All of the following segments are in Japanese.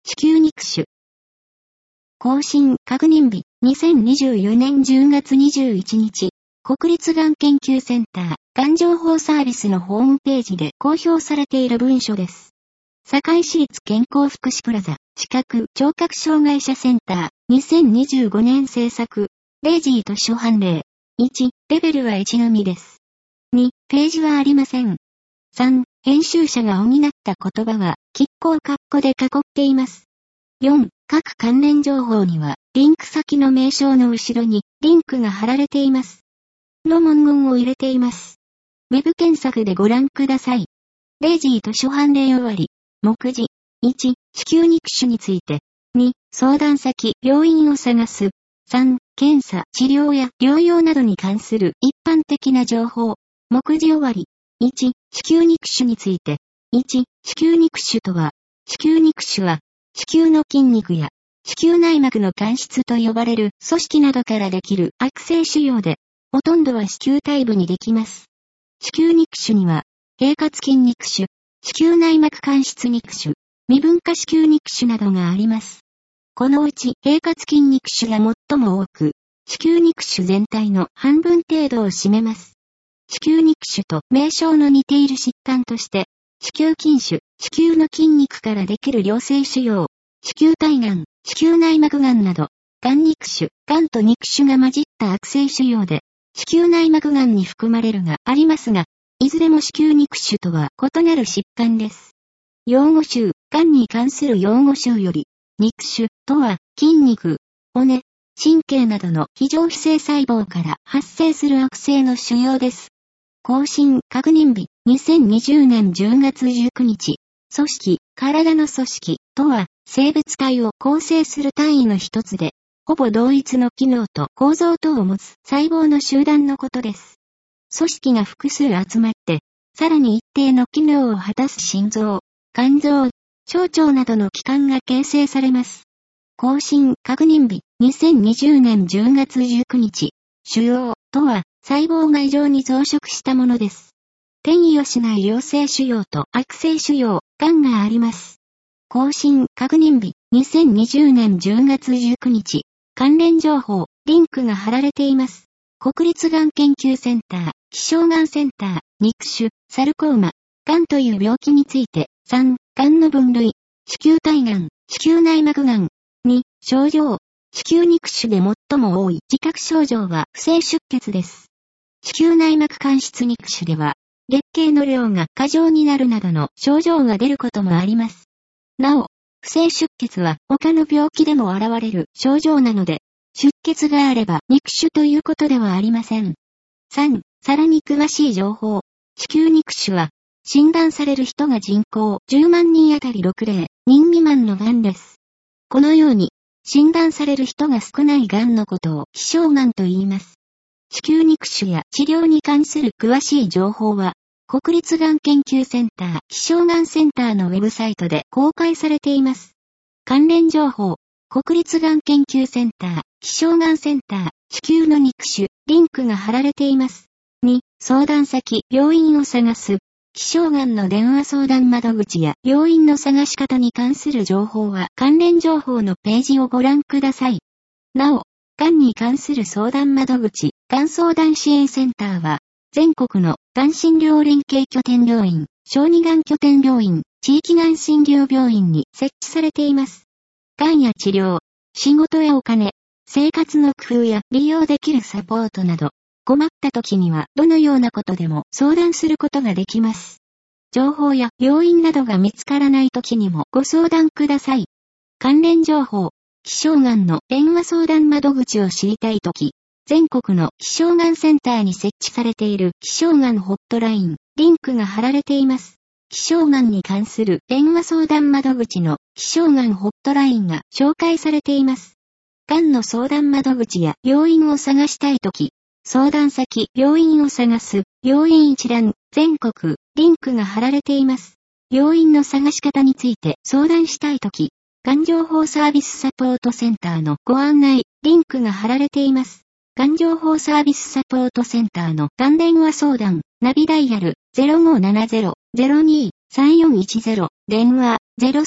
子宮肉腫。更新確認日、2024年10月21日、国立がん研究センター、がん情報サービスのホームページで公表されている文書です。堺市立健康福祉プラザ、近く聴覚障害者センター、2025年制作、レイジー図書判例。1、レベルは1のみです。2、ページはありません。3、編集者が補った言葉は、拮抗括弧で囲っています。4、各関連情報には、リンク先の名称の後ろに、リンクが貼られています。の文言を入れています。ウェブ検索でご覧ください。レイジー図書判例終わり。目次。1、子宮肉腫について。2、相談先、病院を探す。3、検査、治療や療養などに関する一般的な情報。目次終わり。1、子宮肉腫について。1、子宮肉腫とは、子宮肉腫は、子宮の筋肉や、子宮内膜の間質と呼ばれる組織などからできる悪性腫瘍で、ほとんどは子宮体部にできます。子宮肉腫には、平滑筋肉腫、子宮内膜間質肉腫、未分化子宮肉腫などがあります。このうち平滑筋肉腫が最も多く、子宮肉腫全体の半分程度を占めます。子宮肉腫と名称の似ている疾患として、子宮筋腫、子宮の筋肉からできる良性腫瘍、子宮体がん、子宮内膜がんなど、がん肉腫、がんと肉腫が混じった悪性腫瘍で、子宮内膜がんに含まれるがありますが、いずれも子宮肉腫とは異なる疾患です。用語集、がんに関する用語集より、肉腫とは筋肉、骨、神経などの非常非生細胞から発生する悪性の腫瘍です。更新確認日、2020年10月19日。組織、体の組織とは、生物体を構成する単位の一つで、ほぼ同一の機能と構造等を持つ細胞の集団のことです。組織が複数集まって、さらに一定の機能を果たす心臓、肝臓、小腸などの器官が形成されます。更新確認日、2020年10月19日。腫瘍とは、細胞が異常に増殖したものです。転移をしない良性腫瘍と悪性腫瘍、がんがあります。更新確認日、2020年10月19日。関連情報、リンクが貼られています。国立がん研究センター、希少がんセンター、肉腫、サルコーマ、がんという病気について、3、がんの分類、子宮体がん、子宮内膜がん、2、症状、子宮肉腫で最も多い自覚症状は不正出血です。子宮内膜間質肉腫では、月経の量が過剰になるなどの症状が出ることもあります。なお、不正出血は他の病気でも現れる症状なので、出血があれば肉腫ということではありません。3、さらに詳しい情報。子宮肉腫は、診断される人が人口10万人あたり6人未満のがんです。このように、診断される人が少ないがんのことを希少がんと言います。子宮肉腫や治療に関する詳しい情報は、国立がん研究センター、希少がんセンターのウェブサイトで公開されています。関連情報、国立がん研究センター、希少がんセンター、子宮の肉腫、リンクが貼られています。2、相談先、病院を探す。希少がんの電話相談窓口や病院の探し方に関する情報は関連情報のページをご覧ください。なお、がんに関する相談窓口、がん相談支援センターは、全国のがん診療連携拠点病院、小児がん拠点病院、地域がん診療病院に設置されています。がんや治療、仕事やお金、生活の工夫や利用できるサポートなど、困った時にはどのようなことでも相談することができます。情報や病院などが見つからない時にもご相談ください。関連情報、希少がんの電話相談窓口を知りたいとき、全国の希少がんセンターに設置されている希少がんホットライン、リンクが貼られています。希少がんに関する電話相談窓口の希少がんホットラインが紹介されています。がんの相談窓口や病院を探したいとき、相談先、病院を探す、病院一覧、全国、リンクが貼られています。病院の探し方について相談したいとき、がん情報サービスサポートセンターのご案内、リンクが貼られています。がん情報サービスサポートセンターのがん電話相談、ナビダイヤル 0570-02-3410、電話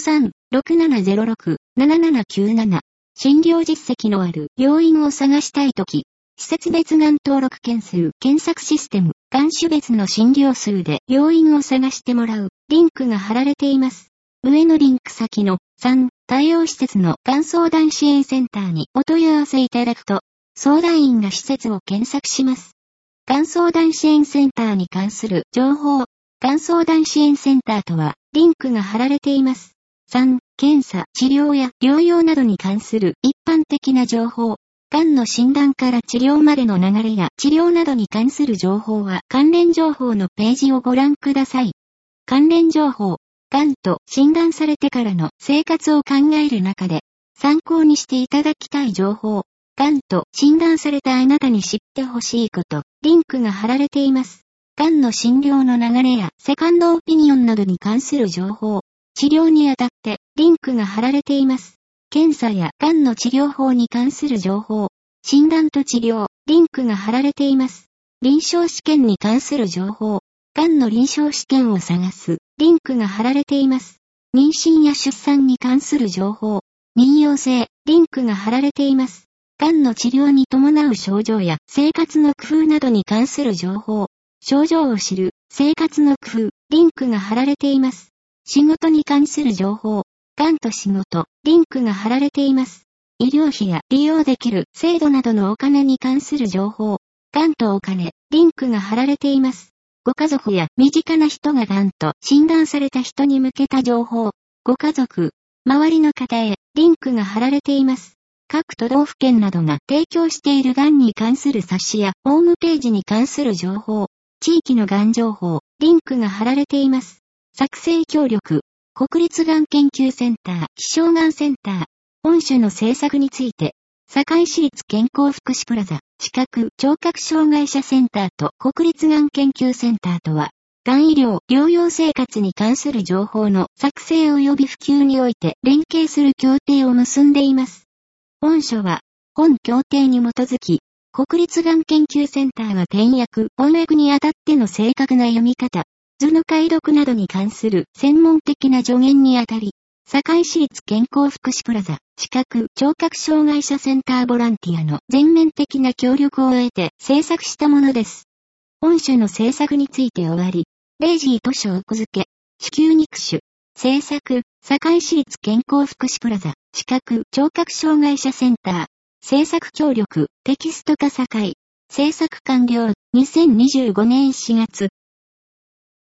6706-7797。診療実績のある病院を探したいとき、施設別がん登録件数検索システム、がん種別の診療数で病院を探してもらうリンクが貼られています。上のリンク先の3、対応施設のがん相談支援センターにお問い合わせいただくと、相談員が施設を検索します。がん相談支援センターに関する情報。がん相談支援センターとは、リンクが貼られています。3、検査、治療や療養などに関する一般的な情報。がんの診断から治療までの流れや治療などに関する情報は関連情報のページをご覧ください。関連情報。がんと診断されてからの生活を考える中で参考にしていただきたい情報。がんと診断されたあなたに知ってほしいこと。リンクが貼られています。がんの診療の流れやセカンドオピニオンなどに関する情報。治療にあたってリンクが貼られています。検査やがんの治療法に関する情報。診断と治療。リンクが貼られています。臨床試験に関する情報。がんの臨床試験を探す。リンクが貼られています。妊娠や出産に関する情報。妊用性。リンクが貼られています。がんの治療に伴う症状や生活の工夫などに関する情報。症状を知る。生活の工夫。リンクが貼られています。仕事に関する情報。がんと仕事。リンクが貼られています。医療費や利用できる制度などのお金に関する情報。がんとお金。リンクが貼られています。ご家族や身近な人ががんと診断された人に向けた情報。ご家族。周りの方へ。リンクが貼られています。各都道府県などが提供しているがんに関する冊子やホームページに関する情報。地域のがん情報。リンクが貼られています。作成協力。国立がん研究センター、希少がんセンター。本種の制作について、堺市立健康福祉プラザ、視覚・聴覚障害者センターと国立がん研究センターとは、がん医療・療養生活に関する情報の作成及び普及において連携する協定を結んでいます。本書は、本協定に基づき、国立がん研究センターが点訳・翻訳にあたっての正確な読み方、図の解読などに関する専門的な助言にあたり、堺市立健康福祉プラザ、視覚・聴覚障害者センターボランティアの全面的な協力を得て制作したものです。本書の制作について終わり、0時図書奥付け、至急肉種、制作、堺市立健康福祉プラザ、視覚・聴覚障害者センター、制作協力、テキスト化堺、制作完了、2025年4月。